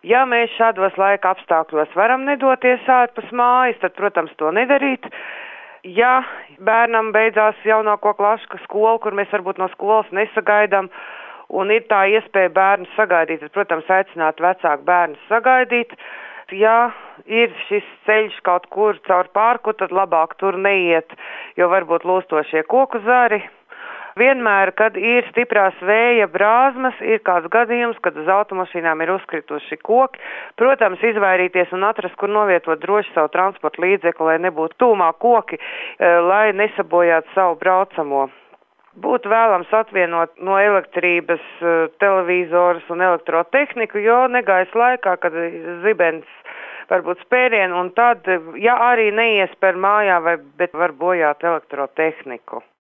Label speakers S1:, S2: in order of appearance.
S1: Ja mēs šādos laika apstākļos varam nedoties ārpus mājas, tad, protams, to nedarīt. Ja bērnam beidzās jaunāko klašu skola, kur mēs varbūt no skolas nesagaidām, un ir tā iespēja bērnus sagaidīt, tad, protams, aicināt vecāku bērnus sagaidīt. Ja ir šis ceļš kaut kur caur parku, tad labāk tur neiet, jo varbūt lūstošie koku zari. Vienmēr, kad ir stiprās vēja brāzmas, ir kāds gadījums, kad uz automašīnām ir uzkrituši koki. Protams, izvairīties un atrast, kur novietot droši savu transporta līdzekli, lai nebūtu tūmā koki, lai nesabojātu savu braucamo. Būtu vēlams atvienot no elektrības televizorus un elektrotehniku, jo negaisa laikā, kad zibens varbūt spērienu, un tad, ja arī neies par mājā, bet var bojāt elektrotehniku.